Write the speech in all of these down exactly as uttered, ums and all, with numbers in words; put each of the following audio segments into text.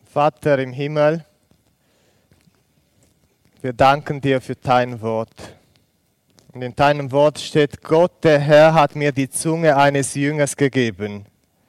Vater im Himmel, wir danken dir für dein Wort. Und in deinem Wort steht, Gott, der Herr, hat mir die Zunge eines Jüngers gegeben,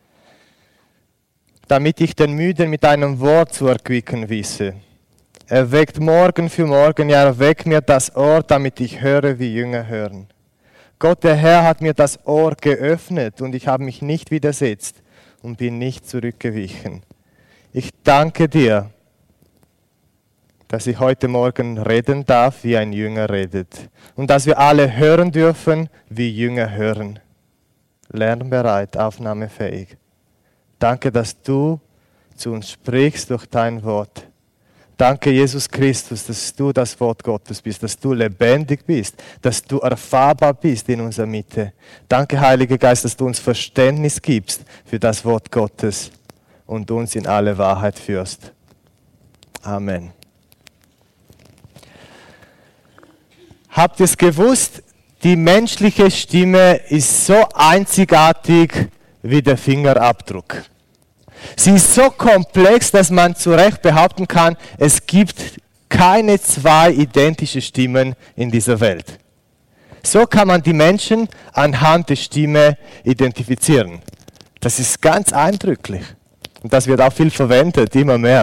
damit ich den Müden mit einem Wort zu erquicken wisse. Er weckt Morgen für Morgen, ja, er weckt mir das Ohr, damit ich höre, wie Jünger hören. Gott, der Herr, hat mir das Ohr geöffnet und ich habe mich nicht widersetzt und bin nicht zurückgewichen. Ich danke dir, dass ich heute Morgen reden darf, wie ein Jünger redet. Und dass wir alle hören dürfen, wie Jünger hören. Lernbereit, aufnahmefähig. Danke, dass du zu uns sprichst durch dein Wort. Danke, Jesus Christus, dass du das Wort Gottes bist, dass du lebendig bist, dass du erfahrbar bist in unserer Mitte. Danke, Heiliger Geist, dass du uns Verständnis gibst für das Wort Gottes und uns in alle Wahrheit führst. Amen. Habt ihr es gewusst? Die menschliche Stimme ist so einzigartig wie der Fingerabdruck. Sie ist so komplex, dass man zu Recht behaupten kann, es gibt keine zwei identische Stimmen in dieser Welt. So kann man die Menschen anhand der Stimme identifizieren. Das ist ganz eindrücklich. Und das wird auch viel verwendet, immer mehr.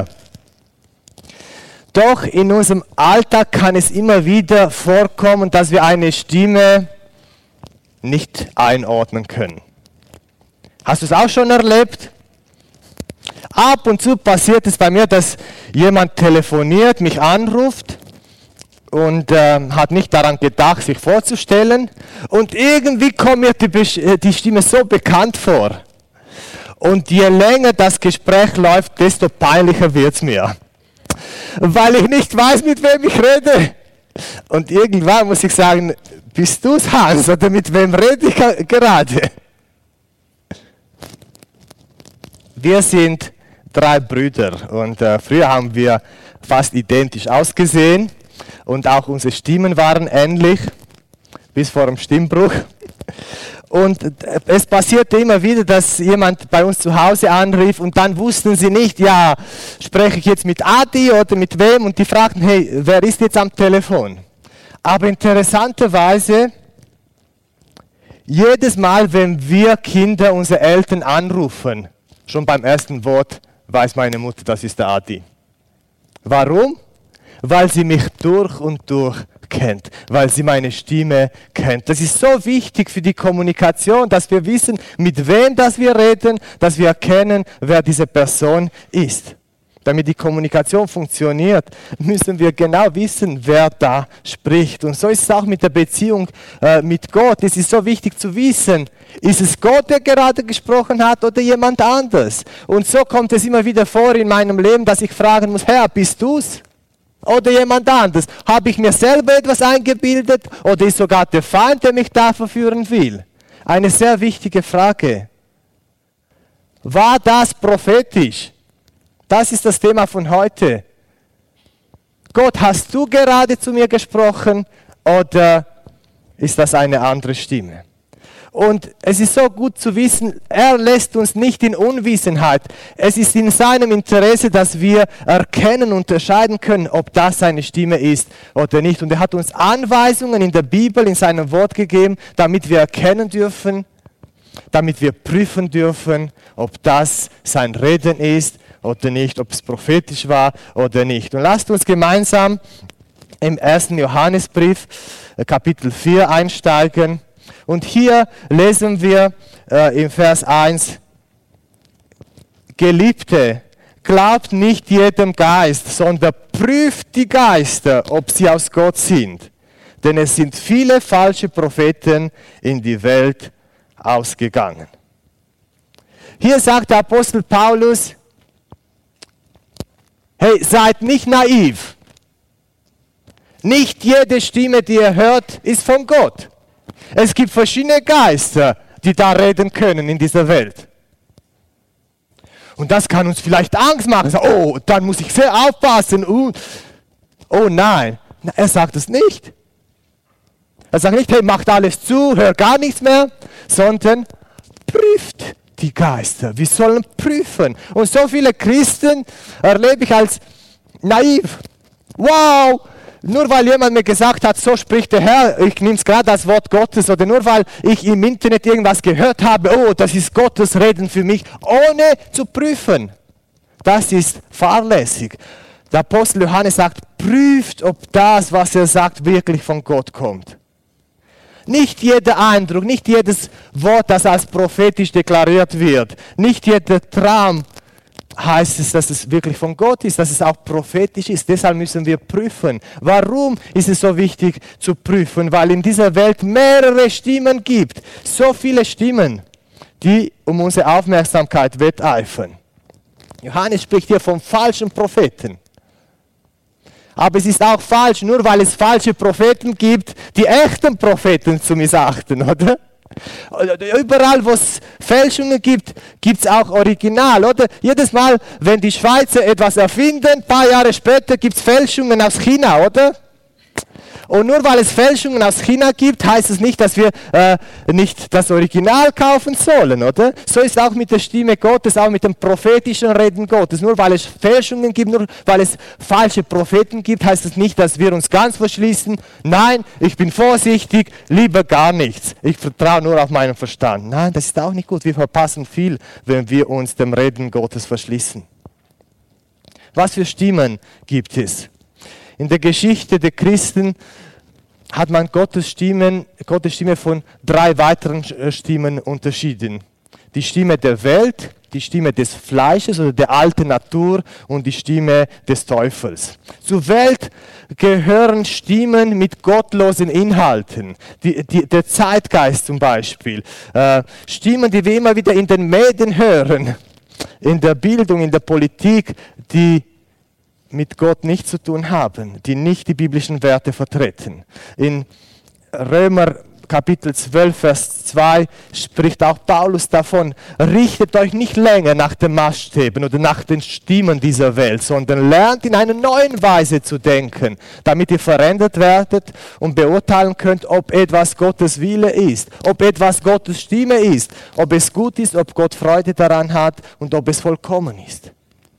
Doch in unserem Alltag kann es immer wieder vorkommen, dass wir eine Stimme nicht einordnen können. Hast du es auch schon erlebt? Ab und zu passiert es bei mir, dass jemand telefoniert, mich anruft und äh, hat nicht daran gedacht, sich vorzustellen. Und irgendwie kommt mir die, die Stimme so bekannt vor. Und je länger das Gespräch läuft, desto peinlicher wird es mir. Weil ich nicht weiß, mit wem ich rede. Und irgendwann muss ich sagen, bist du es, Hans, oder mit wem rede ich gerade? Wir sind drei Brüder und äh, früher haben wir fast identisch ausgesehen und auch unsere Stimmen waren ähnlich, bis vor dem Stimmbruch. Und es passierte immer wieder, dass jemand bei uns zu Hause anrief und dann wussten sie nicht, ja, spreche ich jetzt mit Adi oder mit wem? Und die fragten, hey, wer ist jetzt am Telefon? Aber interessanterweise, jedes Mal, wenn wir Kinder unsere Eltern anrufen, schon beim ersten Wort weiß meine Mutter, das ist der Adi. Warum? Weil sie mich durch und durch kennt, weil sie meine Stimme kennt. Das ist so wichtig für die Kommunikation, dass wir wissen, mit wem das wir reden, dass wir erkennen, wer diese Person ist. Damit die Kommunikation funktioniert, müssen wir genau wissen, wer da spricht. Und so ist es auch mit der Beziehung äh, mit Gott. Es ist so wichtig zu wissen, ist es Gott, der gerade gesprochen hat oder jemand anders? Und so kommt es immer wieder vor in meinem Leben, dass ich fragen muss, Herr, bist du's? Oder jemand anderes? Habe ich mir selber etwas eingebildet oder ist sogar der Feind, der mich da verführen will? Eine sehr wichtige Frage. War das prophetisch? Das ist das Thema von heute. Gott, hast du gerade zu mir gesprochen oder ist das eine andere Stimme? Und es ist so gut zu wissen, er lässt uns nicht in Unwissenheit. Es ist in seinem Interesse, dass wir erkennen und unterscheiden können, ob das seine Stimme ist oder nicht. Und er hat uns Anweisungen in der Bibel, in seinem Wort gegeben, damit wir erkennen dürfen, damit wir prüfen dürfen, ob das sein Reden ist oder nicht, ob es prophetisch war oder nicht. Und lasst uns gemeinsam im ersten Johannesbrief, Kapitel vier, einsteigen. Und hier lesen wir äh, im Vers eins, Geliebte, glaubt nicht jedem Geist, sondern prüft die Geister, ob sie aus Gott sind. Denn es sind viele falsche Propheten in die Welt ausgegangen. Hier sagt der Apostel Paulus, hey, seid nicht naiv. Nicht jede Stimme, die ihr hört, ist von Gott. Es gibt verschiedene Geister, die da reden können in dieser Welt. Und das kann uns vielleicht Angst machen. Oh, dann muss ich sehr aufpassen. Uh. Oh nein, er sagt es nicht. Er sagt nicht, hey, macht alles zu, hör gar nichts mehr, sondern prüft die Geister. Wir sollen prüfen. Und so viele Christen erlebe ich als naiv. Wow! Nur weil jemand mir gesagt hat, so spricht der Herr, ich nehme es gerade als Wort Gottes, oder nur weil ich im Internet irgendwas gehört habe, oh, das ist Gottes Reden für mich, ohne zu prüfen. Das ist fahrlässig. Der Apostel Johannes sagt, prüft, ob das, was er sagt, wirklich von Gott kommt. Nicht jeder Eindruck, nicht jedes Wort, das als prophetisch deklariert wird, nicht jeder Traum heißt es, dass es wirklich von Gott ist, dass es auch prophetisch ist. Deshalb müssen wir prüfen. Warum ist es so wichtig zu prüfen? Weil in dieser Welt mehrere Stimmen gibt. So viele Stimmen, die um unsere Aufmerksamkeit wetteifern. Johannes spricht hier von falschen Propheten. Aber es ist auch falsch, nur weil es falsche Propheten gibt, die echten Propheten zu missachten, oder? Überall, wo es Fälschungen gibt, gibt es auch Original, oder? Jedes Mal, wenn die Schweizer etwas erfinden, ein paar Jahre später gibt es Fälschungen aus China, oder? Und nur weil es Fälschungen aus China gibt, heißt es nicht, dass wir äh, nicht das Original kaufen sollen, oder? So ist auch mit der Stimme Gottes, auch mit dem prophetischen Reden Gottes. Nur weil es Fälschungen gibt, nur weil es falsche Propheten gibt, heißt es nicht, dass wir uns ganz verschließen. Nein, ich bin vorsichtig, lieber gar nichts. Ich vertraue nur auf meinen Verstand. Nein, das ist auch nicht gut. Wir verpassen viel, wenn wir uns dem Reden Gottes verschließen. Was für Stimmen gibt es? In der Geschichte der Christen hat man Gottes, Stimmen, Gottes Stimme von drei weiteren Stimmen unterschieden. Die Stimme der Welt, die Stimme des Fleisches oder der alten Natur und die Stimme des Teufels. Zur Welt gehören Stimmen mit gottlosen Inhalten, die, die, der Zeitgeist zum Beispiel. Äh, Stimmen, die wir immer wieder in den Medien hören, in der Bildung, in der Politik, die mit Gott nichts zu tun haben, die nicht die biblischen Werte vertreten. In Römer Kapitel zwölf, Vers zwei spricht auch Paulus davon, richtet euch nicht länger nach den Maßstäben oder nach den Stimmen dieser Welt, sondern lernt in einer neuen Weise zu denken, damit ihr verändert werdet und beurteilen könnt, ob etwas Gottes Wille ist, ob etwas Gottes Stimme ist, ob es gut ist, ob Gott Freude daran hat und ob es vollkommen ist.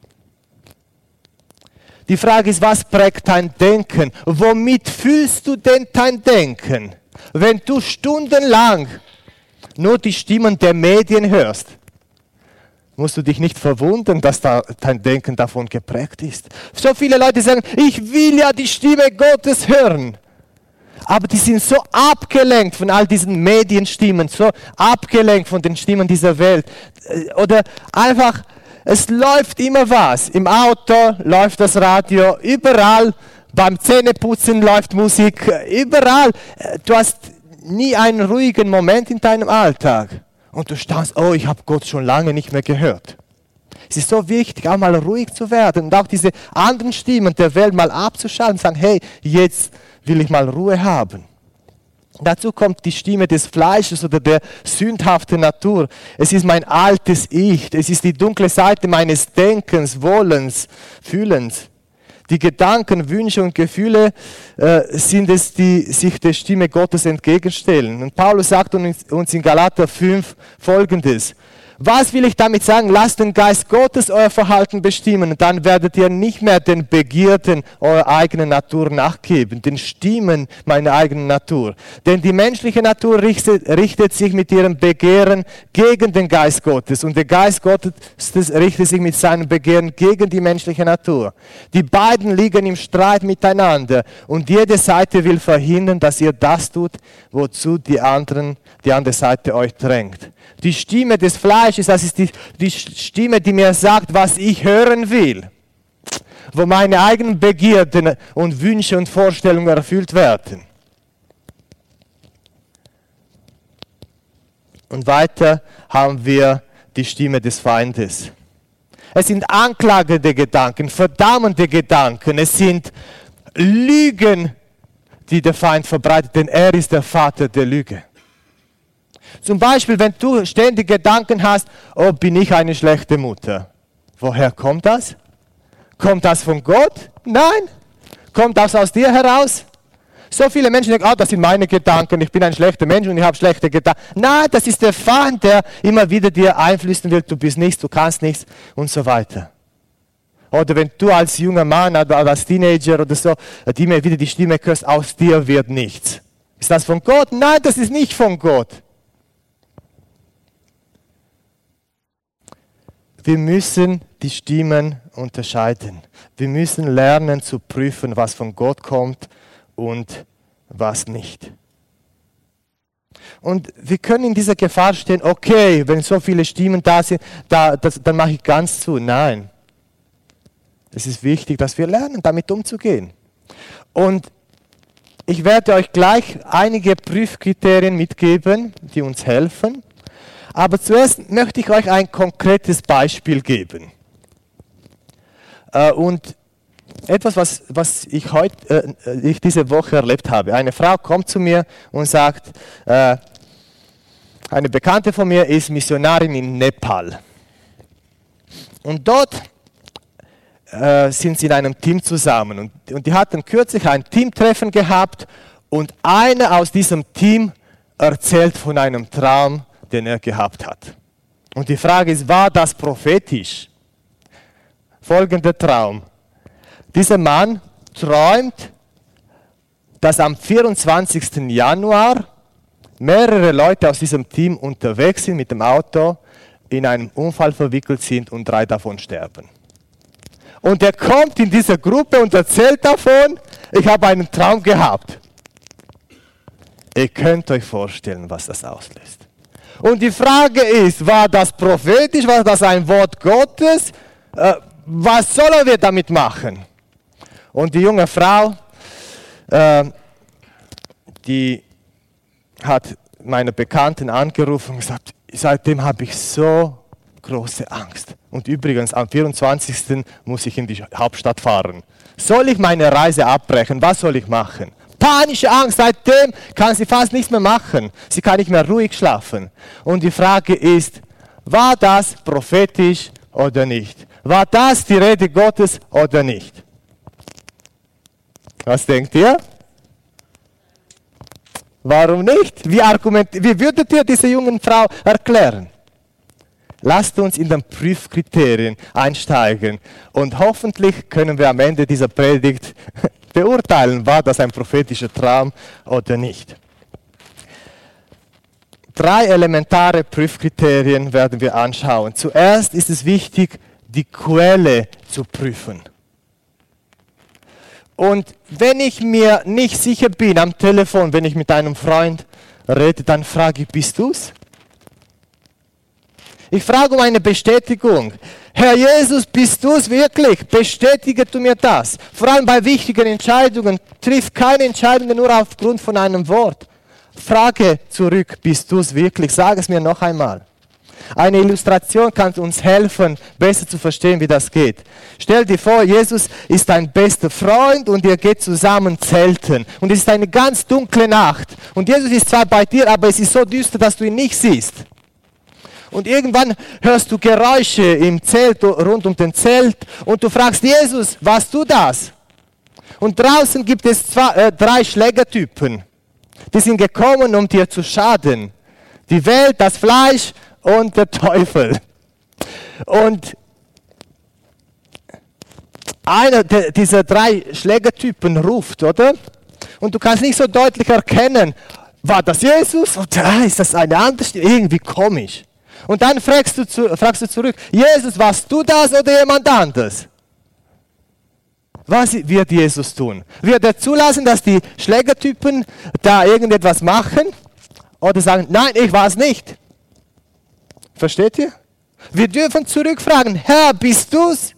Die Frage ist, was prägt dein Denken? Womit fühlst du denn dein Denken? Wenn du stundenlang nur die Stimmen der Medien hörst, musst du dich nicht verwundern, dass da dein Denken davon geprägt ist. So viele Leute sagen, ich will ja die Stimme Gottes hören. Aber die sind so abgelenkt von all diesen Medienstimmen, so abgelenkt von den Stimmen dieser Welt. Oder einfach... Es läuft immer was. Im Auto läuft das Radio, überall, beim Zähneputzen läuft Musik, überall. Du hast nie einen ruhigen Moment in deinem Alltag. Und du staunst, oh, ich habe Gott schon lange nicht mehr gehört. Es ist so wichtig, auch mal ruhig zu werden und auch diese anderen Stimmen der Welt mal abzuschalten und sagen, hey, jetzt will ich mal Ruhe haben. Dazu kommt die Stimme des Fleisches oder der sündhaften Natur. Es ist mein altes Ich. Es ist die dunkle Seite meines Denkens, Wollens, Fühlens. Die Gedanken, Wünsche und Gefühle äh, sind es, die sich der Stimme Gottes entgegenstellen. Und Paulus sagt uns in Galater fünf Folgendes. Was will ich damit sagen? Lasst den Geist Gottes euer Verhalten bestimmen und dann werdet ihr nicht mehr den Begierden eurer eigenen Natur nachgeben, den Stimmen meiner eigenen Natur. Denn die menschliche Natur richtet, richtet sich mit ihrem Begehren gegen den Geist Gottes und der Geist Gottes richtet sich mit seinem Begehren gegen die menschliche Natur. Die beiden liegen im Streit miteinander und jede Seite will verhindern, dass ihr das tut, wozu die, anderen, die andere Seite euch drängt. Die Stimme des Fleisches, das ist die, die Stimme, die mir sagt, was ich hören will. Wo meine eigenen Begierden und Wünsche und Vorstellungen erfüllt werden. Und weiter haben wir die Stimme des Feindes. Es sind anklagende Gedanken, verdammende Gedanken, es sind Lügen, die der Feind verbreitet, denn er ist der Vater der Lüge. Zum Beispiel, wenn du ständig Gedanken hast, oh, bin ich eine schlechte Mutter. Woher kommt das? Kommt das von Gott? Nein. Kommt das aus dir heraus? So viele Menschen denken, ah, das sind meine Gedanken, ich bin ein schlechter Mensch und ich habe schlechte Gedanken. Nein, das ist der Feind, der immer wieder dir einflüstern will, du bist nichts, du kannst nichts und so weiter. Oder wenn du als junger Mann oder als Teenager oder so immer wieder die Stimme hörst, aus dir wird nichts. Ist das von Gott? Nein, das ist nicht von Gott. Wir müssen die Stimmen unterscheiden. Wir müssen lernen zu prüfen, was von Gott kommt und was nicht. Und wir können in dieser Gefahr stehen, okay, wenn so viele Stimmen da sind, da, das, dann mache ich ganz zu. Nein. Es ist wichtig, dass wir lernen, damit umzugehen. Und ich werde euch gleich einige Prüfkriterien mitgeben, die uns helfen. Aber zuerst möchte ich euch ein konkretes Beispiel geben. Äh, und etwas, was, was ich, heut, äh, ich diese Woche erlebt habe. Eine Frau kommt zu mir und sagt, äh, eine Bekannte von mir ist Missionarin in Nepal. Und dort äh, sind sie in einem Team zusammen. Und, und die hatten kürzlich ein Teamtreffen gehabt und einer aus diesem Team erzählt von einem Traum, den er gehabt hat. Und die Frage ist, war das prophetisch? Folgender Traum. Dieser Mann träumt, dass am vierundzwanzigsten Januar mehrere Leute aus diesem Team unterwegs sind mit dem Auto, in einem Unfall verwickelt sind und drei davon sterben. Und er kommt in diese Gruppe und erzählt davon, ich habe einen Traum gehabt. Ihr könnt euch vorstellen, was das auslöst. Und die Frage ist, war das prophetisch, war das ein Wort Gottes? Äh, was sollen wir damit machen? Und die junge Frau, äh, die hat meine Bekannten angerufen und gesagt, seitdem habe ich so große Angst. Und übrigens, am vierundzwanzigsten muss ich in die Hauptstadt fahren. Soll ich meine Reise abbrechen? Was soll ich machen? Panische Angst, seitdem kann sie fast nichts mehr machen. Sie kann nicht mehr ruhig schlafen. Und die Frage ist, war das prophetisch oder nicht? War das die Rede Gottes oder nicht? Was denkt ihr? Warum nicht? Wie, argument, wie würdet ihr diese jungen Frau erklären? Lasst uns in den Prüfkriterien einsteigen und hoffentlich können wir am Ende dieser Predigt beurteilen, war das ein prophetischer Traum oder nicht. Drei elementare Prüfkriterien werden wir anschauen. Zuerst ist es wichtig, die Quelle zu prüfen. Und wenn ich mir nicht sicher bin am Telefon, wenn ich mit einem Freund rede, dann frage ich, bist du's? Ich frage um eine Bestätigung. Herr Jesus, bist du es wirklich? Bestätige du mir das. Vor allem bei wichtigen Entscheidungen. Triff keine Entscheidungen nur aufgrund von einem Wort. Frage zurück, bist du es wirklich? Sag es mir noch einmal. Eine Illustration kann uns helfen, besser zu verstehen, wie das geht. Stell dir vor, Jesus ist dein bester Freund und ihr geht zusammen zelten. Und es ist eine ganz dunkle Nacht. Und Jesus ist zwar bei dir, aber es ist so düster, dass du ihn nicht siehst. Und irgendwann hörst du Geräusche im Zelt, rund um den Zelt und du fragst, Jesus, warst du das? Und draußen gibt es zwei, äh, drei Schlägertypen. Die sind gekommen, um dir zu schaden. Die Welt, das Fleisch und der Teufel. Und einer dieser drei Schlägertypen ruft, oder? Und du kannst nicht so deutlich erkennen, war das Jesus oder ist das eine andere Stimme? Irgendwie komisch. Und dann fragst du, zu, fragst du zurück, Jesus, warst du das oder jemand anderes? Was wird Jesus tun? Wird er zulassen, dass die Schlägertypen da irgendetwas machen? Oder sagen, nein, ich war es nicht? Versteht ihr? Wir dürfen zurückfragen, Herr, bist du's?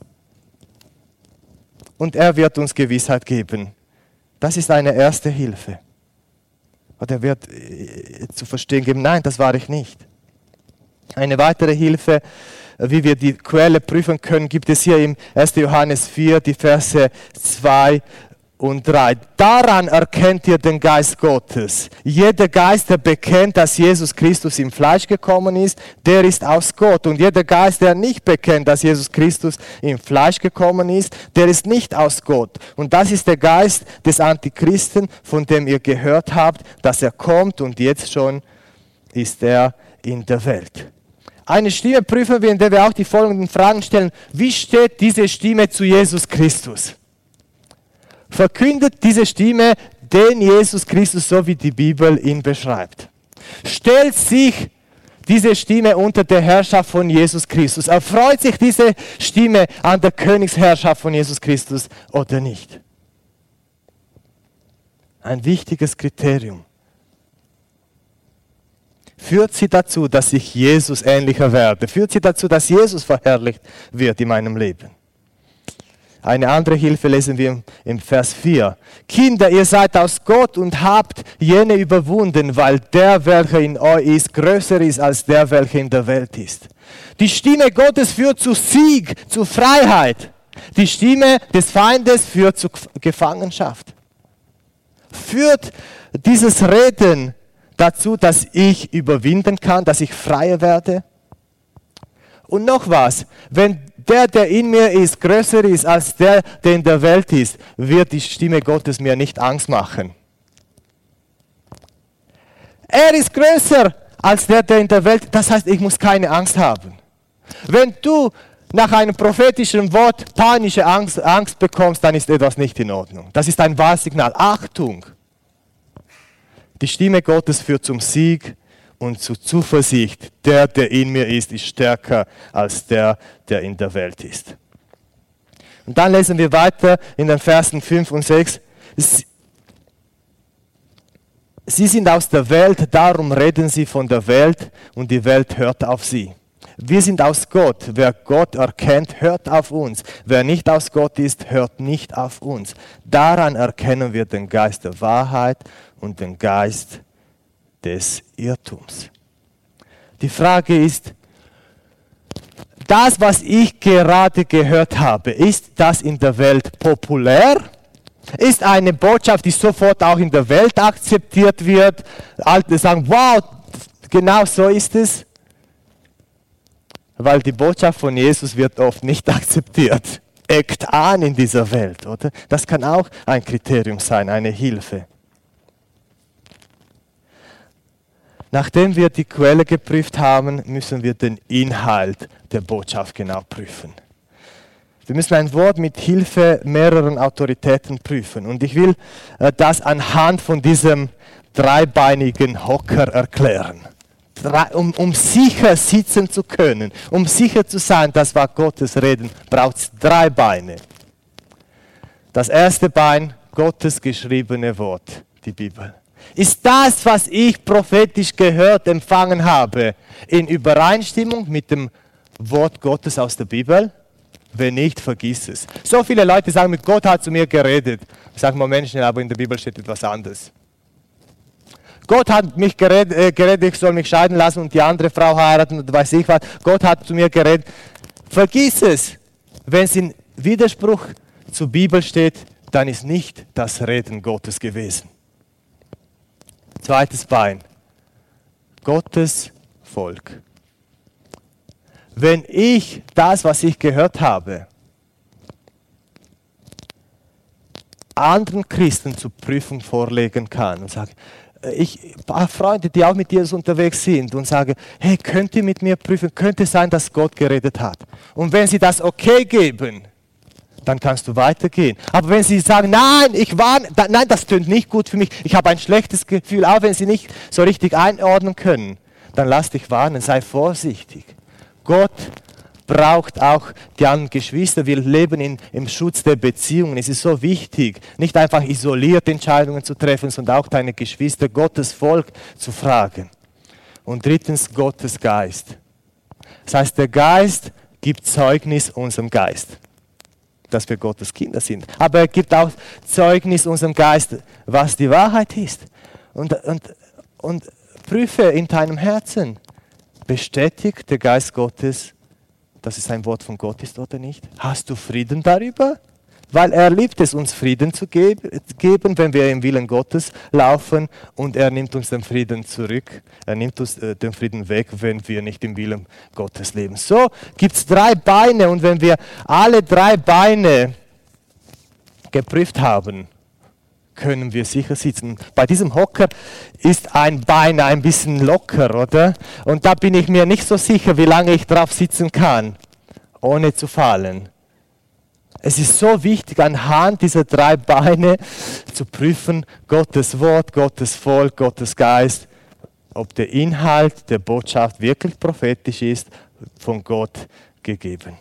Und er wird uns Gewissheit geben. Das ist eine erste Hilfe. Und er wird äh, zu verstehen geben, nein, das war ich nicht. Eine weitere Hilfe, wie wir die Quelle prüfen können, gibt es hier im ersten Johannes vier, die Verse zwei und drei. Daran erkennt ihr den Geist Gottes. Jeder Geist, der bekennt, dass Jesus Christus im Fleisch gekommen ist, der ist aus Gott. Und jeder Geist, der nicht bekennt, dass Jesus Christus im Fleisch gekommen ist, der ist nicht aus Gott. Und das ist der Geist des Antichristen, von dem ihr gehört habt, dass er kommt und jetzt schon ist er in der Welt. Eine Stimme prüfen wir, in der wir auch die folgenden Fragen stellen. Wie steht diese Stimme zu Jesus Christus? Verkündet diese Stimme den Jesus Christus, so wie die Bibel ihn beschreibt? Stellt sich diese Stimme unter der Herrschaft von Jesus Christus? Erfreut sich diese Stimme an der Königsherrschaft von Jesus Christus oder nicht? Ein wichtiges Kriterium. Führt sie dazu, dass ich Jesus ähnlicher werde? Führt sie dazu, dass Jesus verherrlicht wird in meinem Leben? Eine andere Hilfe lesen wir im Vers vier. Kinder, ihr seid aus Gott und habt jene überwunden, weil der, welcher in euch ist, größer ist als der, welcher in der Welt ist. Die Stimme Gottes führt zu Sieg, zu Freiheit. Die Stimme des Feindes führt zu Gefangenschaft. Führt dieses Reden dazu, dass ich überwinden kann, dass ich freier werde? Und noch was, wenn der, der in mir ist, größer ist als der, der in der Welt ist, wird die Stimme Gottes mir nicht Angst machen. Er ist größer als der, der in der Welt ist. Das heißt, ich muss keine Angst haben. Wenn du nach einem prophetischen Wort panische Angst, Angst bekommst, dann ist etwas nicht in Ordnung. Das ist ein Warnsignal. Achtung! Die Stimme Gottes führt zum Sieg und zu Zuversicht. Der, der in mir ist, ist stärker als der, der in der Welt ist. Und dann lesen wir weiter in den Versen fünf und sechs. Sie sind aus der Welt, darum reden sie von der Welt und die Welt hört auf sie. Wir sind aus Gott. Wer Gott erkennt, hört auf uns. Wer nicht aus Gott ist, hört nicht auf uns. Daran erkennen wir den Geist der Wahrheit und den Geist des Irrtums. Die Frage ist, das, was ich gerade gehört habe, ist das in der Welt populär? Ist eine Botschaft, die sofort auch in der Welt akzeptiert wird? Alte sagen, wow, genau so ist es. Weil die Botschaft von Jesus wird oft nicht akzeptiert. Eckt an in dieser Welt, oder? Das kann auch ein Kriterium sein, eine Hilfe. Nachdem wir die Quelle geprüft haben, müssen wir den Inhalt der Botschaft genau prüfen. Wir müssen ein Wort mit Hilfe mehreren Autoritäten prüfen. Und ich will äh, das anhand von diesem dreibeinigen Hocker erklären. Drei, um, um sicher sitzen zu können, um sicher zu sein, das war Gottes Reden, braucht es drei Beine. Das erste Bein, Gottes geschriebene Wort, die Bibel. Ist das, was ich prophetisch gehört, empfangen habe, in Übereinstimmung mit dem Wort Gottes aus der Bibel? Wenn nicht, vergiss es. So viele Leute sagen, mit Gott hat zu mir geredet. Ich sage mal Menschen, aber in der Bibel steht etwas anderes. Gott hat mich geredet, äh, geredet, ich soll mich scheiden lassen und die andere Frau heiraten und weiß ich was. Gott hat zu mir geredet. Vergiss es. Wenn es in Widerspruch zur Bibel steht, dann ist nicht das Reden Gottes gewesen. Zweites Bein. Gottes Volk. Wenn ich das, was ich gehört habe, anderen Christen zur Prüfung vorlegen kann und sage, ich ein paar Freunde, die auch mit Jesus unterwegs sind und sage, hey, könnt ihr mit mir prüfen, könnte sein, dass Gott geredet hat. Und wenn sie das okay geben, dann kannst du weitergehen. Aber wenn sie sagen, nein, ich war, nein, das tönt nicht gut für mich, ich habe ein schlechtes Gefühl, auch wenn sie nicht so richtig einordnen können, dann lass dich warnen, sei vorsichtig. Gott braucht auch die anderen Geschwister. Wir leben in, im Schutz der Beziehungen. Es ist so wichtig, nicht einfach isoliert Entscheidungen zu treffen, sondern auch deine Geschwister, Gottes Volk zu fragen. Und drittens, Gottes Geist. Das heißt, der Geist gibt Zeugnis unserem Geist, dass wir Gottes Kinder sind. Aber er gibt auch Zeugnis unserem Geist, was die Wahrheit ist. Und, und, und prüfe in deinem Herzen, bestätigt der Geist Gottes, dass es ein Wort von Gott ist oder nicht? Hast du Frieden darüber? weil er liebt es, uns Frieden zu geb- geben, wenn wir im Willen Gottes laufen, und er nimmt uns den Frieden zurück. Er nimmt uns äh, den Frieden weg, wenn wir nicht im Willen Gottes leben. So gibt es drei Beine, und wenn wir alle drei Beine geprüft haben, können wir sicher sitzen. Bei diesem Hocker ist ein Bein ein bisschen locker, oder? Und da bin ich mir nicht so sicher, wie lange ich drauf sitzen kann, ohne zu fallen. Es ist so wichtig, anhand dieser drei Beine zu prüfen, Gottes Wort, Gottes Volk, Gottes Geist, ob der Inhalt der Botschaft wirklich prophetisch ist, von Gott gegeben.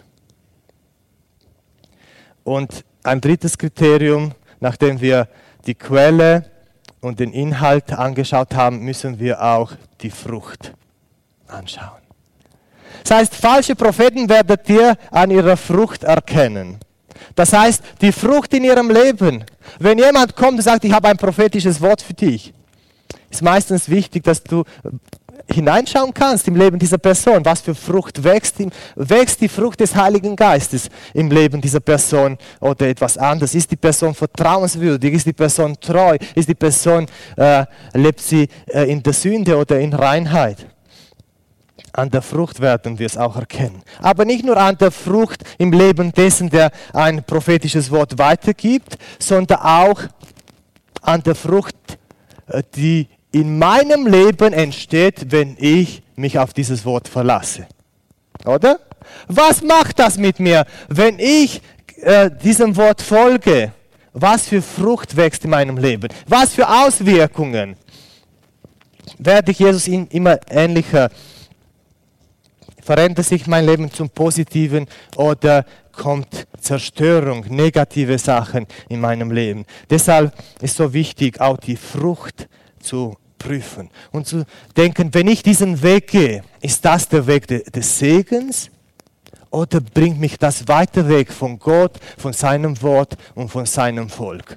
Und ein drittes Kriterium, nachdem wir die Quelle und den Inhalt angeschaut haben, müssen wir auch die Frucht anschauen. Das heißt, falsche Propheten werdet ihr an ihrer Frucht erkennen. Das heißt, die Frucht in ihrem Leben. Wenn jemand kommt und sagt, ich habe ein prophetisches Wort für dich, ist meistens wichtig, dass du hineinschauen kannst im Leben dieser Person. Was für Frucht wächst? Wächst die Frucht des Heiligen Geistes im Leben dieser Person oder etwas anderes? Ist die Person vertrauenswürdig? Ist die Person treu? Ist die Person, äh, lebt sie äh, in der Sünde oder in Reinheit? An der Frucht werden wir es auch erkennen. Aber nicht nur an der Frucht im Leben dessen, der ein prophetisches Wort weitergibt, sondern auch an der Frucht, die in meinem Leben entsteht, wenn ich mich auf dieses Wort verlasse. Oder? Was macht das mit mir, wenn ich äh, diesem Wort folge? Was für Frucht wächst in meinem Leben? Was für Auswirkungen? Werde ich Jesus immer ähnlicher? Verändert sich mein Leben zum Positiven oder kommt Zerstörung, negative Sachen in meinem Leben? Deshalb ist so wichtig, auch die Frucht zu prüfen und zu denken, wenn ich diesen Weg gehe, ist das der Weg de, des Segens oder bringt mich das weiter weg von Gott, von seinem Wort und von seinem Volk?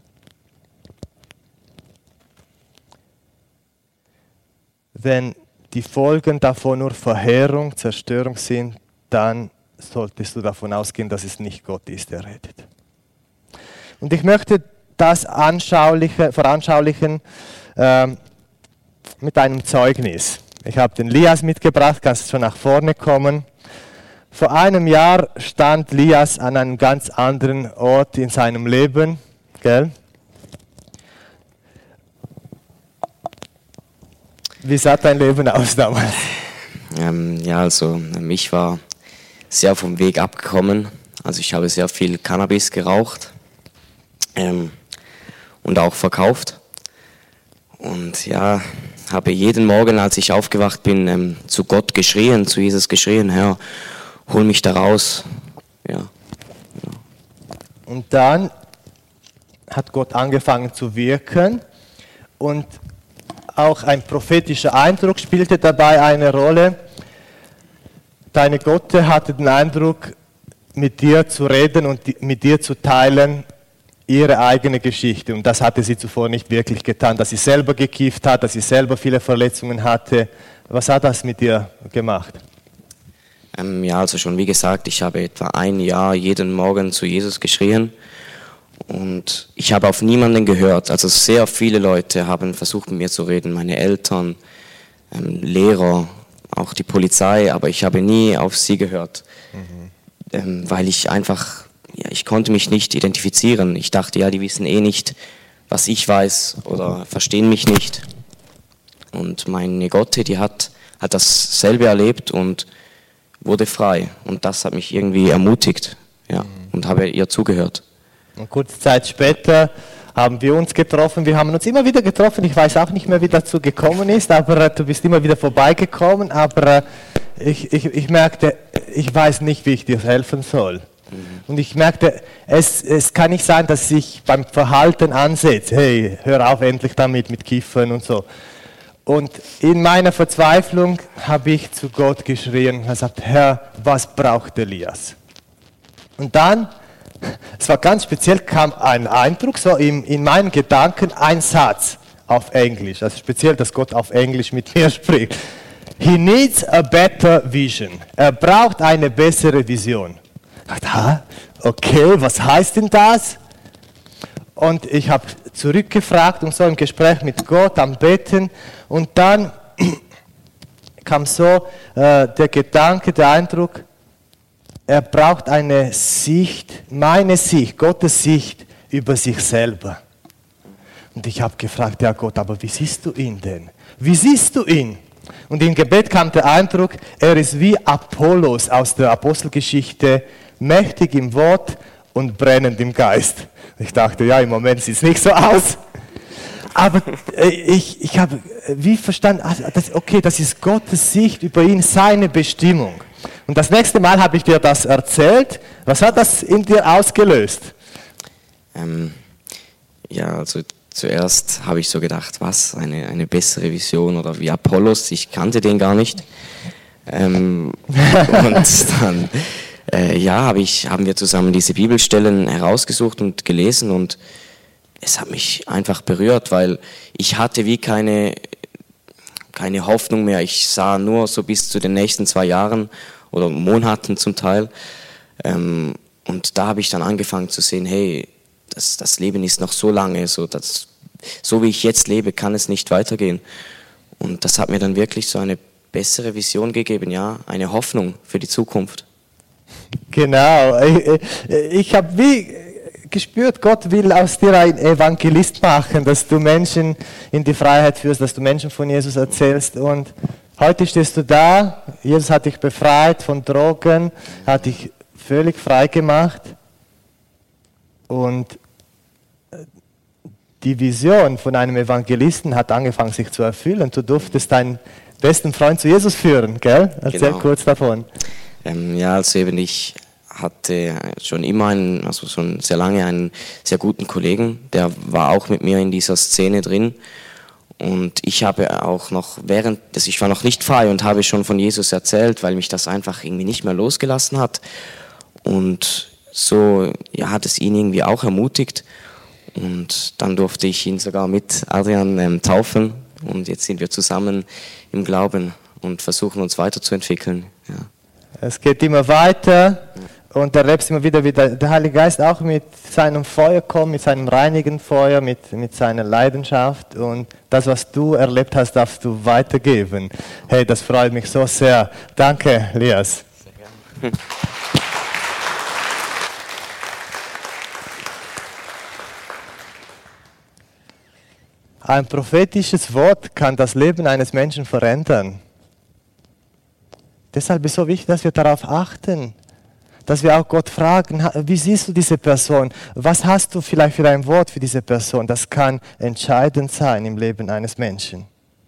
Wenn die Folgen davon nur Verheerung, Zerstörung sind, dann solltest du davon ausgehen, dass es nicht Gott ist, der rettet. Und ich möchte das anschauliche, veranschaulichen äh, mit einem Zeugnis. Ich habe den Lias mitgebracht, kannst schon nach vorne kommen. Vor einem Jahr stand Lias an einem ganz anderen Ort in seinem Leben, gell? Wie sah dein Leben aus damals? Ähm, ja, also ähm, ich war sehr vom Weg abgekommen. Also ich habe sehr viel Cannabis geraucht ähm, und auch verkauft. Und ja, habe jeden Morgen, als ich aufgewacht bin, ähm, zu Gott geschrien, zu Jesus geschrien, Herr, hol mich da raus. Ja. Ja. Und dann hat Gott angefangen zu wirken und auch ein prophetischer Eindruck spielte dabei eine Rolle. Deine Gotte hatte den Eindruck, mit dir zu reden und mit dir zu teilen, ihre eigene Geschichte. Und das hatte sie zuvor nicht wirklich getan, dass sie selber gekifft hat, dass sie selber viele Verletzungen hatte. Was hat das mit dir gemacht? Ähm, ja, also schon wie gesagt, ich habe etwa ein Jahr jeden Morgen zu Jesus geschrien. Und ich habe auf niemanden gehört. Also sehr viele Leute haben versucht, mit mir zu reden. Meine Eltern, ähm, Lehrer, auch die Polizei. Aber ich habe nie auf sie gehört. Mhm. Ähm, weil ich einfach, ja, ich konnte mich nicht identifizieren. Ich dachte, ja, die wissen eh nicht, was ich weiß oder verstehen mich nicht. Und meine Gotte, die hat, hat dasselbe erlebt und wurde frei. Und das hat mich irgendwie ermutigt. Ja, mhm. Und habe ihr zugehört. Und kurze Zeit später haben wir uns getroffen. Wir haben uns immer wieder getroffen. Ich weiß auch nicht mehr, wie dazu gekommen ist, aber äh, du bist immer wieder vorbeigekommen. Aber äh, ich, ich, ich merkte, ich weiß nicht, wie ich dir helfen soll. Mhm. Und ich merkte, es, es kann nicht sein, dass ich beim Verhalten ansetze. Hey, hör auf endlich damit mit Kiffen und so. Und in meiner Verzweiflung habe ich zu Gott geschrien und gesagt, Herr, was braucht Elias? Und dann, es war ganz speziell, kam ein Eindruck, so in, in meinen Gedanken ein Satz auf Englisch, also speziell, dass Gott auf Englisch mit mir spricht. He needs a better vision. Er braucht eine bessere Vision. Ich dachte, ha, okay, was heißt denn das? Und ich habe zurückgefragt und so im Gespräch mit Gott am Betten und dann kam so äh, der Gedanke, der Eindruck, er braucht eine Sicht, meine Sicht, Gottes Sicht über sich selber. Und ich habe gefragt, ja Gott, aber wie siehst du ihn denn? Wie siehst du ihn? Und im Gebet kam der Eindruck, er ist wie Apollos aus der Apostelgeschichte, mächtig im Wort und brennend im Geist. Ich dachte, ja, im Moment sieht es nicht so aus. Aber äh, ich, ich habe wie verstanden, also das, okay, das ist Gottes Sicht über ihn, seine Bestimmung. Und das nächste Mal habe ich dir das erzählt. Was hat das in dir ausgelöst? Ähm, ja, also zuerst habe ich so gedacht, was, eine, eine bessere Vision oder wie Apollos, ich kannte den gar nicht. Ähm, und dann äh, ja, hab ich, haben wir zusammen diese Bibelstellen herausgesucht und gelesen und es hat mich einfach berührt, weil ich hatte wie keine, keine Hoffnung mehr. Ich sah nur so bis zu den nächsten zwei Jahren oder Monaten zum Teil. Ähm, und da habe ich dann angefangen zu sehen, hey, das, das Leben ist noch so lange, so, das, so wie ich jetzt lebe, kann es nicht weitergehen. Und das hat mir dann wirklich so eine bessere Vision gegeben, ja, eine Hoffnung für die Zukunft. Genau, ich, ich habe wie gespürt, Gott will aus dir ein Evangelist machen, dass du Menschen in die Freiheit führst, dass du Menschen von Jesus erzählst. Und heute stehst du da, Jesus hat dich befreit von Drogen, hat dich völlig frei gemacht. Und die Vision von einem Evangelisten hat angefangen sich zu erfüllen. Du durftest deinen besten Freund zu Jesus führen, gell? Erzähl genau. kurz davon. Ähm, ja, also eben ich hatte schon immer einen, also schon sehr lange einen sehr guten Kollegen, der war auch mit mir in dieser Szene drin und ich habe auch noch während, also ich war noch nicht frei und habe schon von Jesus erzählt, weil mich das einfach irgendwie nicht mehr losgelassen hat und so ja, hat es ihn irgendwie auch ermutigt und dann durfte ich ihn sogar mit Adrian ähm, taufen und jetzt sind wir zusammen im Glauben und versuchen uns weiterzuentwickeln. Ja. Es geht immer weiter und erlebst immer wieder, wie der, der Heilige Geist auch mit seinem Feuer kommt, mit seinem reinigen Feuer, mit, mit seiner Leidenschaft und das, was du erlebt hast, darfst du weitergeben. Hey, das freut mich so sehr. Danke, Lias. Sehr gerne. Ein prophetisches Wort kann das Leben eines Menschen verändern. Deshalb ist es so wichtig, dass wir darauf achten, dass wir auch Gott fragen, wie siehst du diese Person? Was hast du vielleicht für ein Wort für diese Person? Das kann entscheidend sein im Leben eines Menschen.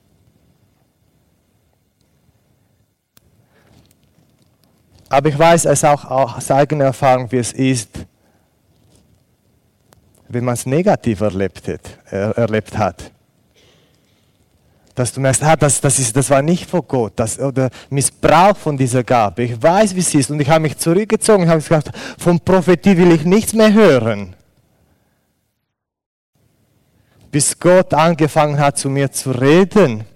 Aber ich weiß es auch aus eigener Erfahrung, wie es ist, wenn man es negativ erlebt hat. Erlebt hat. Dass du merkst, ah, das, das, ist, das war nicht von Gott, das, oder Missbrauch von dieser Gabe. Ich weiß, wie es ist und ich habe mich zurückgezogen und habe gesagt, von Prophetie will ich nichts mehr hören. Bis Gott angefangen hat, zu mir zu reden.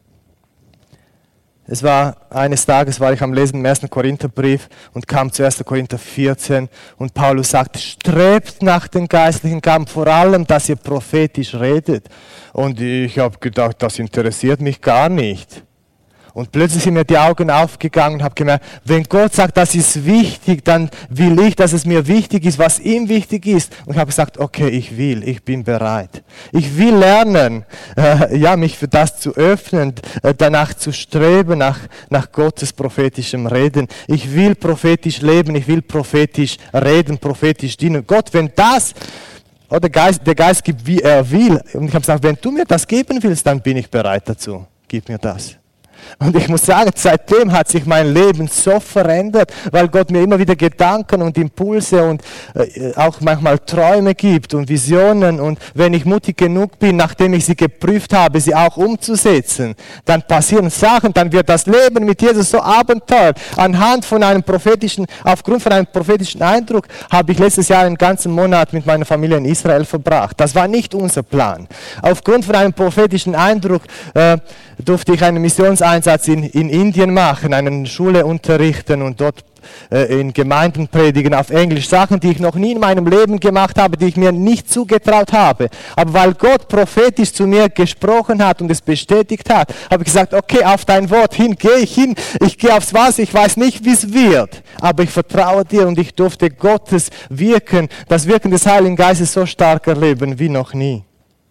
Es war eines Tages, war ich am Lesen im ersten Korintherbrief und kam zu ersten Korinther vierzehn und Paulus sagt, strebt nach den geistlichen Gaben, vor allem, dass ihr prophetisch redet. Und ich habe gedacht, das interessiert mich gar nicht. Und plötzlich sind mir die Augen aufgegangen und habe gemerkt, wenn Gott sagt, das ist wichtig, dann will ich, dass es mir wichtig ist, was ihm wichtig ist. Und ich habe gesagt, okay, ich will, ich bin bereit. Ich will lernen, äh, ja, mich für das zu öffnen, äh, danach zu streben, nach, nach Gottes prophetischem Reden. Ich will prophetisch leben, ich will prophetisch reden, prophetisch dienen. Gott, wenn das, oder der Geist, der Geist gibt, wie er will. Und ich habe gesagt, wenn du mir das geben willst, dann bin ich bereit dazu. Gib mir das. Und ich muss sagen, seitdem hat sich mein Leben so verändert, weil Gott mir immer wieder Gedanken und Impulse und äh, auch manchmal Träume gibt und Visionen. Und wenn ich mutig genug bin, nachdem ich sie geprüft habe, sie auch umzusetzen, dann passieren Sachen, dann wird das Leben mit Jesus so Abenteuer. Anhand von einem prophetischen, aufgrund von einem prophetischen Eindruck habe ich letztes Jahr einen ganzen Monat mit meiner Familie in Israel verbracht. Das war nicht unser Plan. Aufgrund von einem prophetischen Eindruck äh, durfte ich einen Missionseinsatz in, in Indien machen, eine Schule unterrichten und dort äh, in Gemeinden predigen auf Englisch, Sachen, die ich noch nie in meinem Leben gemacht habe, die ich mir nicht zugetraut habe. Aber weil Gott prophetisch zu mir gesprochen hat und es bestätigt hat, habe ich gesagt, okay, auf dein Wort hin, gehe ich hin, ich gehe aufs Wasser, ich weiß nicht, wie es wird, aber ich vertraue dir und ich durfte Gottes Wirken, das Wirken des Heiligen Geistes so stark erleben wie noch nie.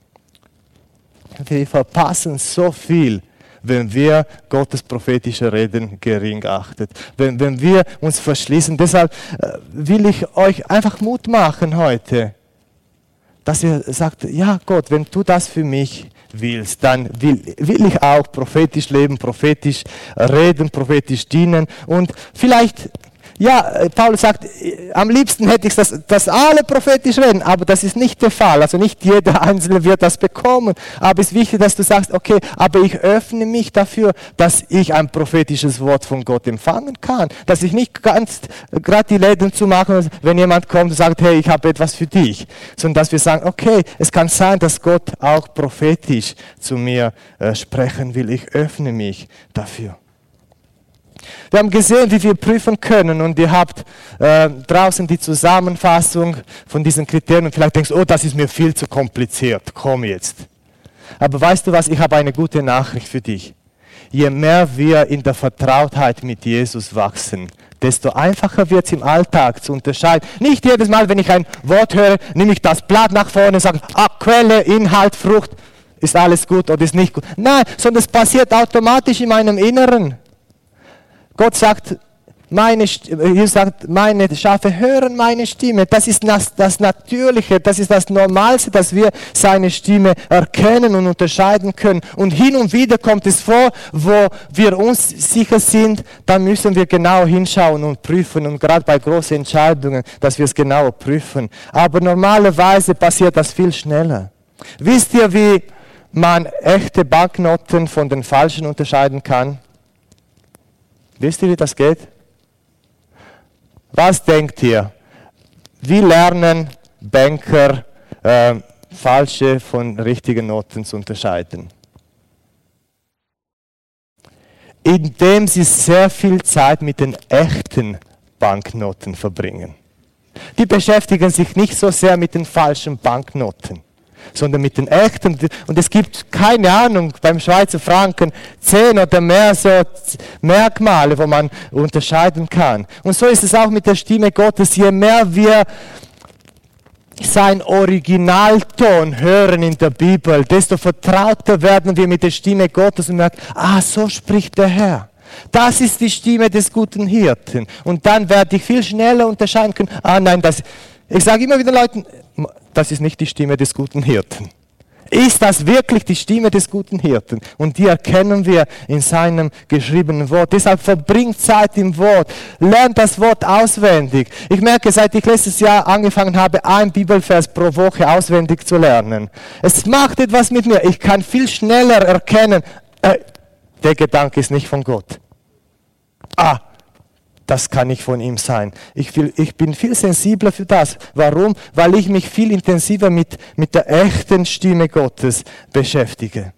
Wir verpassen so viel, wenn wir Gottes prophetische Reden gering achten, wenn, wenn wir uns verschließen. Deshalb äh, will ich euch einfach Mut machen heute, dass ihr sagt, ja Gott, wenn du das für mich willst, dann will, will ich auch prophetisch leben, prophetisch reden, prophetisch dienen und vielleicht... Ja, Paulus sagt, am liebsten hätte ich das, dass alle prophetisch reden, aber das ist nicht der Fall. Also nicht jeder Einzelne wird das bekommen. Aber es ist wichtig, dass du sagst, okay, aber ich öffne mich dafür, dass ich ein prophetisches Wort von Gott empfangen kann. Dass ich nicht ganz gerade die Läden zumache, wenn jemand kommt und sagt, hey, ich habe etwas für dich. Sondern dass wir sagen, okay, es kann sein, dass Gott auch prophetisch zu mir äh, sprechen will. Ich öffne mich dafür. Wir haben gesehen, wie wir prüfen können und ihr habt äh, draußen die Zusammenfassung von diesen Kriterien und vielleicht denkst du, oh, das ist mir viel zu kompliziert, komm jetzt. Aber weißt du was, ich habe eine gute Nachricht für dich. Je mehr wir in der Vertrautheit mit Jesus wachsen, desto einfacher wird es im Alltag zu unterscheiden. Nicht jedes Mal, wenn ich ein Wort höre, nehme ich das Blatt nach vorne und sage, ah, Quelle, Inhalt, Frucht, ist alles gut oder ist nicht gut. Nein, sondern es passiert automatisch in meinem Inneren. Gott sagt, meine, Jesus sagt, meine Schafe hören meine Stimme. Das ist das, das Natürliche, das ist das Normalste, dass wir seine Stimme erkennen und unterscheiden können. Und hin und wieder kommt es vor, wo wir uns sicher sind, dann müssen wir genau hinschauen und prüfen. Und gerade bei großen Entscheidungen, dass wir es genau prüfen. Aber normalerweise passiert das viel schneller. Wisst ihr, wie man echte Banknoten von den falschen unterscheiden kann? Wisst ihr, wie das geht? Was denkt ihr? Wie lernen Banker, äh, falsche von richtigen Noten zu unterscheiden? Indem sie sehr viel Zeit mit den echten Banknoten verbringen. Die beschäftigen sich nicht so sehr mit den falschen Banknoten, sondern mit den echten. Und es gibt, keine Ahnung, beim Schweizer Franken zehn oder mehr so Merkmale, wo man unterscheiden kann. Und so ist es auch mit der Stimme Gottes. Je mehr wir sein Originalton hören in der Bibel, desto vertrauter werden wir mit der Stimme Gottes und merken, ah, so spricht der Herr. Das ist die Stimme des guten Hirten. Und dann werde ich viel schneller unterscheiden können, ah nein, das, ich sage immer wieder Leuten, das ist nicht die Stimme des guten Hirten. Ist das wirklich die Stimme des guten Hirten? Und die erkennen wir in seinem geschriebenen Wort. Deshalb verbringt Zeit im Wort. Lernt das Wort auswendig. Ich merke, seit ich letztes Jahr angefangen habe, ein Bibelvers pro Woche auswendig zu lernen. Es macht etwas mit mir. Ich kann viel schneller erkennen, äh, der Gedanke ist nicht von Gott. Ah, das kann nicht von ihm sein. Ich, will, ich bin viel sensibler für das. Warum? Weil ich mich viel intensiver mit, mit der echten Stimme Gottes beschäftige.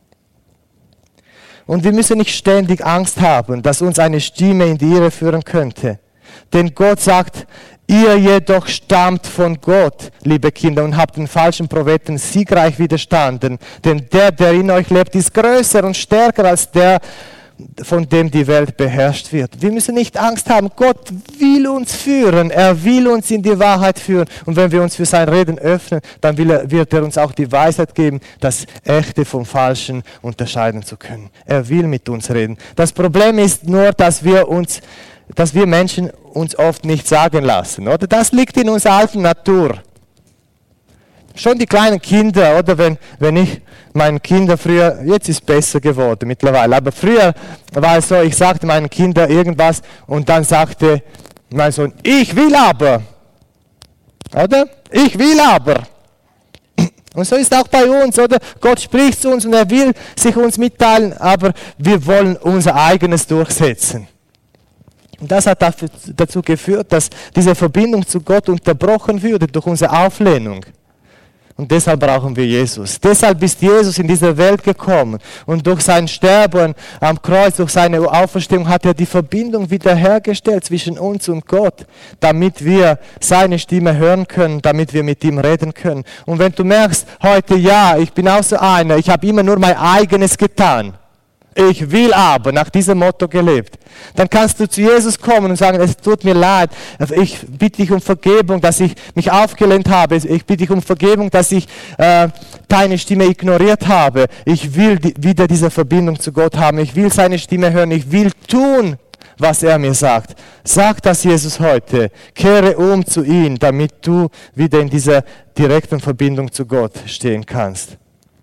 Und wir müssen nicht ständig Angst haben, dass uns eine Stimme in die Irre führen könnte. Denn Gott sagt, ihr jedoch stammt von Gott, liebe Kinder, und habt den falschen Propheten siegreich widerstanden. Denn der, der in euch lebt, ist größer und stärker als der, von dem die Welt beherrscht wird. Wir müssen nicht Angst haben. Gott will uns führen. Er will uns in die Wahrheit führen. Und wenn wir uns für sein Reden öffnen, dann will er, wird er uns auch die Weisheit geben, das Echte vom Falschen unterscheiden zu können. Er will mit uns reden. Das Problem ist nur, dass wir uns, dass wir Menschen uns oft nicht sagen lassen. Oder? Das liegt in unserer alten Natur. Schon die kleinen Kinder, oder wenn, wenn ich meinen Kindern früher, jetzt ist es besser geworden mittlerweile, aber früher war es so, ich sagte meinen Kindern irgendwas und dann sagte mein Sohn, ich will aber, oder? Ich will aber. Und so ist auch bei uns, oder? Gott spricht zu uns und er will sich uns mitteilen, aber wir wollen unser eigenes durchsetzen. Und das hat dazu geführt, dass diese Verbindung zu Gott unterbrochen wurde durch unsere Auflehnung. Und deshalb brauchen wir Jesus. Deshalb ist Jesus in diese Welt gekommen. Und durch sein Sterben am Kreuz, durch seine Auferstehung hat er die Verbindung wiederhergestellt zwischen uns und Gott, damit wir seine Stimme hören können, damit wir mit ihm reden können. Und wenn du merkst, heute, ja, ich bin auch so einer, ich habe immer nur mein eigenes getan. Ich will aber nach diesem Motto gelebt. Dann kannst du zu Jesus kommen und sagen, es tut mir leid, ich bitte dich um Vergebung, dass ich mich aufgelehnt habe. Ich bitte dich um Vergebung, dass ich äh, deine Stimme ignoriert habe. Ich will die, wieder diese Verbindung zu Gott haben. Ich will seine Stimme hören. Ich will tun, was er mir sagt. Sag das Jesus heute. Kehre um zu ihm, damit du wieder in dieser direkten Verbindung zu Gott stehen kannst.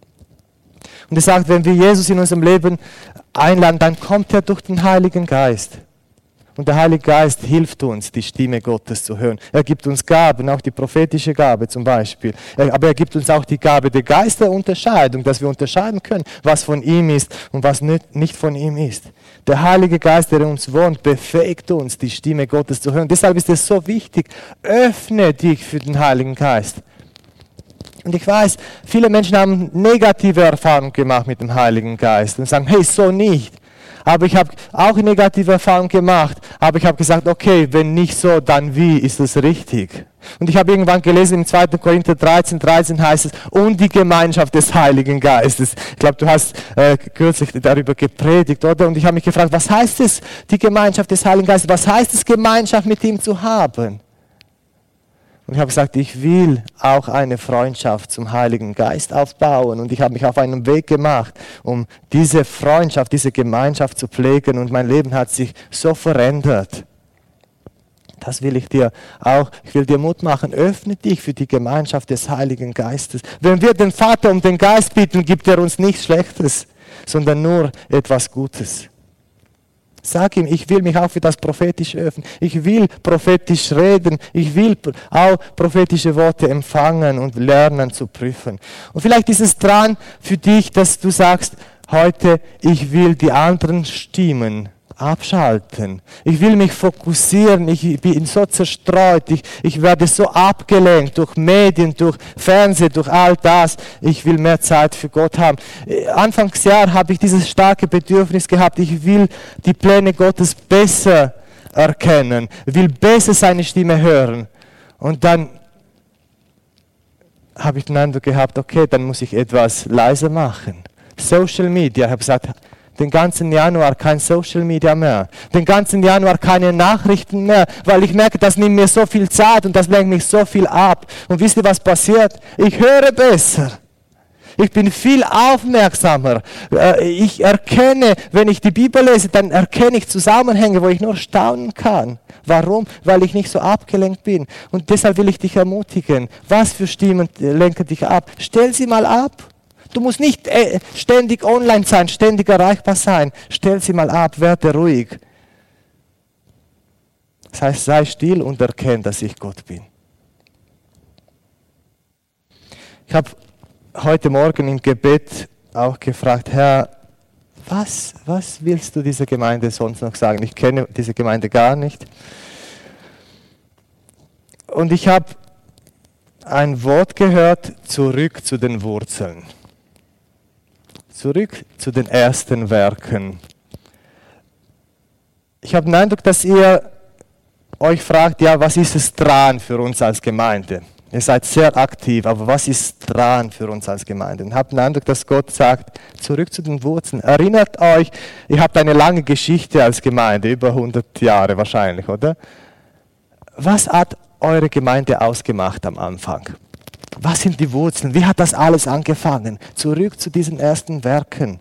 Und er sagt, wenn wir Jesus in unserem Leben einladen, dann kommt er durch den Heiligen Geist. Und der Heilige Geist hilft uns, die Stimme Gottes zu hören. Er gibt uns Gaben, auch die prophetische Gabe zum Beispiel. Aber er gibt uns auch die Gabe der Geisterunterscheidung, dass wir unterscheiden können, was von ihm ist und was nicht von ihm ist. Der Heilige Geist, der in uns wohnt, befähigt uns, die Stimme Gottes zu hören. Deshalb ist es so wichtig, öffne dich für den Heiligen Geist. Und ich weiß, viele Menschen haben negative Erfahrungen gemacht mit dem Heiligen Geist und sagen, hey, so nicht. Aber ich habe auch negative Erfahrungen gemacht, aber ich habe gesagt, okay, wenn nicht so, dann wie, ist das richtig? Und ich habe irgendwann gelesen, im zweiten Korinther dreizehn, dreizehn heißt es, und die Gemeinschaft des Heiligen Geistes. Ich glaube, du hast äh, kürzlich darüber gepredigt, oder? Und ich habe mich gefragt, was heißt es, die Gemeinschaft des Heiligen Geistes? Was heißt es, Gemeinschaft mit ihm zu haben? Und ich habe gesagt, ich will auch eine Freundschaft zum Heiligen Geist aufbauen. Und ich habe mich auf einen Weg gemacht, um diese Freundschaft, diese Gemeinschaft zu pflegen. Und mein Leben hat sich so verändert. Das will ich dir auch, ich will dir Mut machen. Öffne dich für die Gemeinschaft des Heiligen Geistes. Wenn wir den Vater um den Geist bitten, gibt er uns nichts Schlechtes, sondern nur etwas Gutes. Sag ihm, ich will mich auch für das Prophetische öffnen. Ich will prophetisch reden. Ich will auch prophetische Worte empfangen und lernen zu prüfen. Und vielleicht ist es dran für dich, dass du sagst, heute, ich will die anderen Stimmen abschalten. Ich will mich fokussieren. Ich bin so zerstreut. Ich, ich werde so abgelenkt durch Medien, durch Fernsehen, durch all das. Ich will mehr Zeit für Gott haben. Anfangsjahr habe ich dieses starke Bedürfnis gehabt. Ich will die Pläne Gottes besser erkennen. Ich will besser seine Stimme hören. Und dann habe ich den Eindruck gehabt, okay, dann muss ich etwas leiser machen. Social Media, ich habe gesagt, den ganzen Januar kein Social Media mehr. Den ganzen Januar keine Nachrichten mehr, weil ich merke, das nimmt mir so viel Zeit und das lenkt mich so viel ab. Und wisst ihr, was passiert? Ich höre besser. Ich bin viel aufmerksamer. Ich erkenne, wenn ich die Bibel lese, dann erkenne ich Zusammenhänge, wo ich nur staunen kann. Warum? Weil ich nicht so abgelenkt bin. Und deshalb will ich dich ermutigen. Was für Stimmen lenken dich ab? Stell sie mal ab. Du musst nicht äh, ständig online sein, ständig erreichbar sein. Stell sie mal ab, werde ruhig. Das heißt, sei still und erkenne, dass ich Gott bin. Ich habe heute Morgen im Gebet auch gefragt, Herr, was, was willst du dieser Gemeinde sonst noch sagen? Ich kenne diese Gemeinde gar nicht. Und ich habe ein Wort gehört, zurück zu den Wurzeln. Zurück zu den ersten Werken. Ich habe den Eindruck, dass ihr euch fragt, ja, was ist es dran für uns als Gemeinde? Ihr seid sehr aktiv, aber was ist dran für uns als Gemeinde? Und ich habe den Eindruck, dass Gott sagt, zurück zu den Wurzeln. Erinnert euch, ihr habt eine lange Geschichte als Gemeinde, über hundert Jahre wahrscheinlich, oder? Was hat eure Gemeinde ausgemacht am Anfang? Was sind die Wurzeln? Wie hat das alles angefangen? Zurück zu diesen ersten Werken.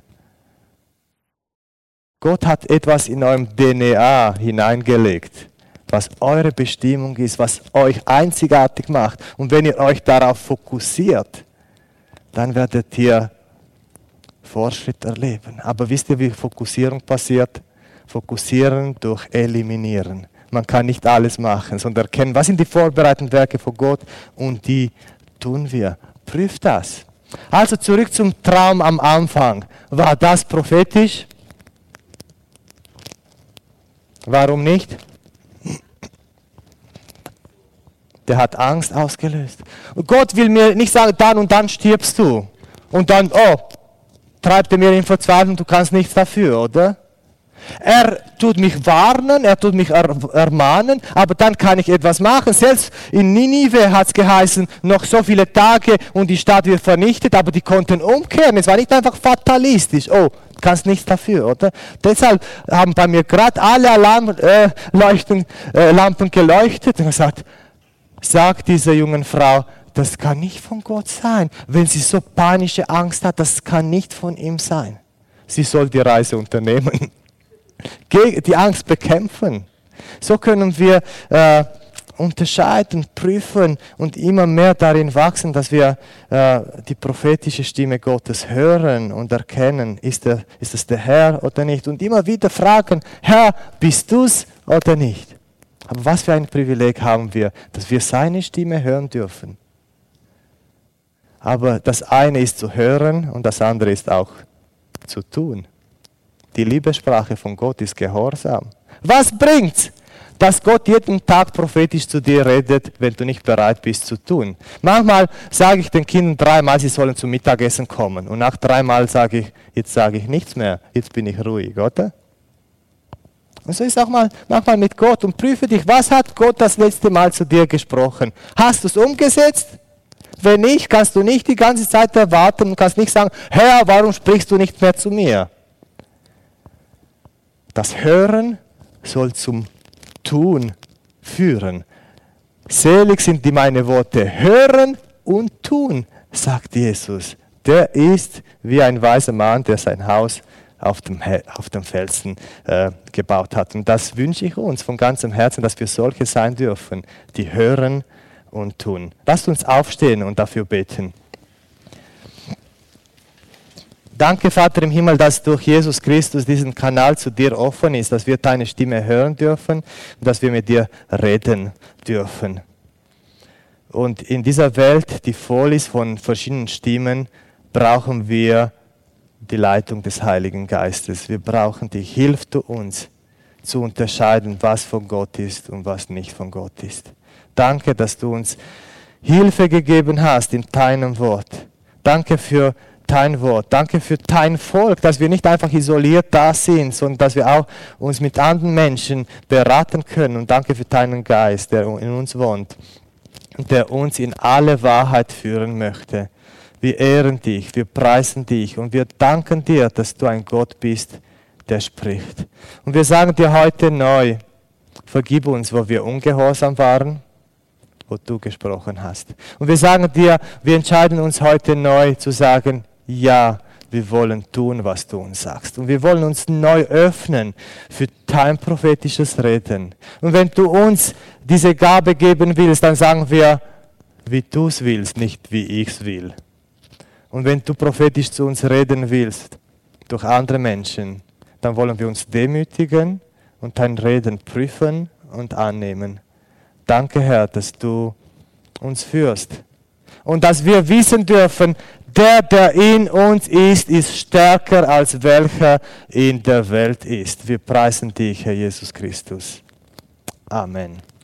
Gott hat etwas in eurem D N A hineingelegt, was eure Bestimmung ist, was euch einzigartig macht. Und wenn ihr euch darauf fokussiert, dann werdet ihr Fortschritt erleben. Aber wisst ihr, wie Fokussierung passiert? Fokussieren durch Eliminieren. Man kann nicht alles machen, sondern erkennen, was sind die vorbereitenden Werke von Gott und die tun wir. Prüft das. Also zurück zum Traum am Anfang. War das prophetisch? Warum nicht? Der hat Angst ausgelöst. Und Gott will mir nicht sagen, dann und dann stirbst du. Und dann, oh, treibt er mir in Verzweiflung, du kannst nichts dafür, oder? Er tut mich warnen, er tut mich er, ermahnen, aber dann kann ich etwas machen. Selbst in Ninive hat es geheißen, noch so viele Tage und die Stadt wird vernichtet, aber die konnten umkehren. Es war nicht einfach fatalistisch. Oh, du kannst nichts dafür, oder? Deshalb haben bei mir gerade alle Alarmlampen äh, Lampen geleuchtet und gesagt, sagt dieser jungen Frau, das kann nicht von Gott sein. Wenn sie so panische Angst hat, das kann nicht von ihm sein. Sie soll die Reise unternehmen. Die Angst bekämpfen. So können wir äh, unterscheiden, prüfen und immer mehr darin wachsen, dass wir äh, die prophetische Stimme Gottes hören und erkennen, ist, der, ist es der Herr oder nicht. Und immer wieder fragen, Herr, bist du es oder nicht? Aber was für ein Privileg haben wir, dass wir seine Stimme hören dürfen. Aber das eine ist zu hören und das andere ist auch zu tun. Die Liebessprache von Gott ist Gehorsam. Was bringt's, dass Gott jeden Tag prophetisch zu dir redet, wenn du nicht bereit bist zu tun? Manchmal sage ich den Kindern dreimal, sie sollen zum Mittagessen kommen. Und nach dreimal sage ich, jetzt sage ich nichts mehr, jetzt bin ich ruhig, oder? Und so ist auch mal, manchmal mit Gott. Und prüfe dich, was hat Gott das letzte Mal zu dir gesprochen? Hast du es umgesetzt? Wenn nicht, kannst du nicht die ganze Zeit erwarten und kannst nicht sagen, Herr, warum sprichst du nicht mehr zu mir? Das Hören soll zum Tun führen. Selig sind die meine Worte. Hören und tun, sagt Jesus. Der ist wie ein weiser Mann, der sein Haus auf dem, auf dem Felsen äh, gebaut hat. Und das wünsche ich uns von ganzem Herzen, dass wir solche sein dürfen, die hören und tun. Lasst uns aufstehen und dafür beten. Danke, Vater im Himmel, dass durch Jesus Christus diesen Kanal zu dir offen ist, dass wir deine Stimme hören dürfen und dass wir mit dir reden dürfen. Und in dieser Welt, die voll ist von verschiedenen Stimmen, brauchen wir die Leitung des Heiligen Geistes. Wir brauchen dich. Hilf du uns zu unterscheiden, was von Gott ist und was nicht von Gott ist. Danke, dass du uns Hilfe gegeben hast in deinem Wort. Danke für dein Wort. Danke für dein Volk, dass wir nicht einfach isoliert da sind, sondern dass wir auch uns mit anderen Menschen beraten können. Und danke für deinen Geist, der in uns wohnt und der uns in alle Wahrheit führen möchte. Wir ehren dich, wir preisen dich und wir danken dir, dass du ein Gott bist, der spricht. Und wir sagen dir heute neu, vergib uns, wo wir ungehorsam waren, wo du gesprochen hast. Und wir sagen dir, wir entscheiden uns heute neu zu sagen, ja, wir wollen tun, was du uns sagst. Und wir wollen uns neu öffnen für dein prophetisches Reden. Und wenn du uns diese Gabe geben willst, dann sagen wir, wie du es willst, nicht wie ich es will. Und wenn du prophetisch zu uns reden willst, durch andere Menschen, dann wollen wir uns demütigen und dein Reden prüfen und annehmen. Danke, Herr, dass du uns führst. Und dass wir wissen dürfen, der, der in uns ist, ist stärker als welcher in der Welt ist. Wir preisen dich, Herr Jesus Christus. Amen.